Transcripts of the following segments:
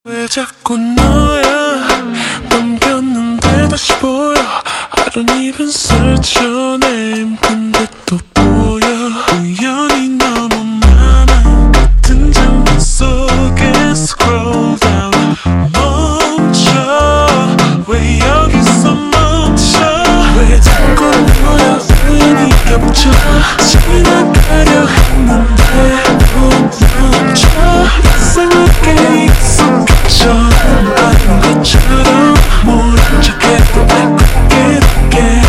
왜 자꾸 너야 넘겼는데 다시 보여 I don't even search your name 근데 또 보여 우연히 너무 많아 같은 장면 속에 scroll down 멈춰 왜 여기서 멈춰 왜 자꾸 너야 우연히 겹쳐 지나가려 했는데 또 멈춰 이상하게 익숙해져 아닌 것처럼 모른 척해도 알고 깨닫게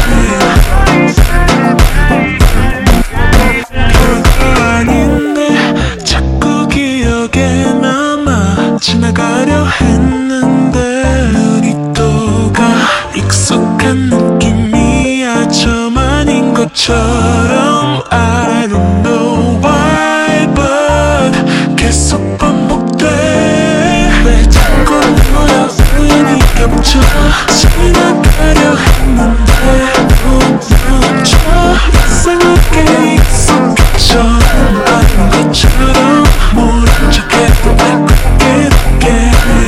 별거 아닌데 자꾸 기억에 남아 지나가려 했는데 눈이 또 가 익숙한 느낌이야 좀 아닌 것처럼 I don't know why but 계속 반복돼 왜 자꾸 너야 우연히 겹쳐 지나가려 했는데 또 멈춰 이상하게 익숙해져 아닌 것처럼 모른 척해도 알고 깨닫게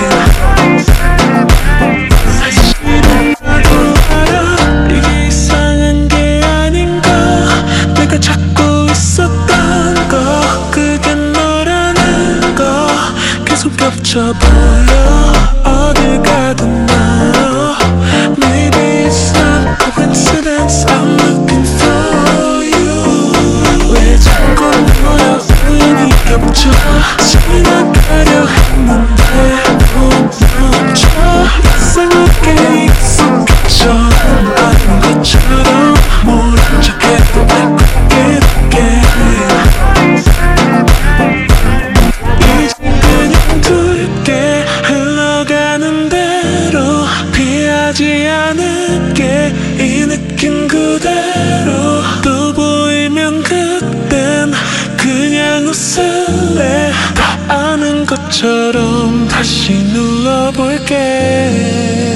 사실은 나도 알아 이게 이상한 게 아닌가 내가 찾고 있었던 거 그게 너라는 거 계속 겹쳐 보여 어딜 가든 나 Maybe it's not coincidence I'm looking for you 왜 자꾸 너야 우연히 겹쳐 지나가려 했는데 또 멈춰 이상하게 익숙해져 아닌 것처럼 모른 척해도 알고 깨닫게 이제 그냥 둘게 흘러가는 대로 피하지 않을게 이 느낌 그대로 또 보이면 그땐 그냥 웃을래 다 아는 것처럼 다시 눌러볼게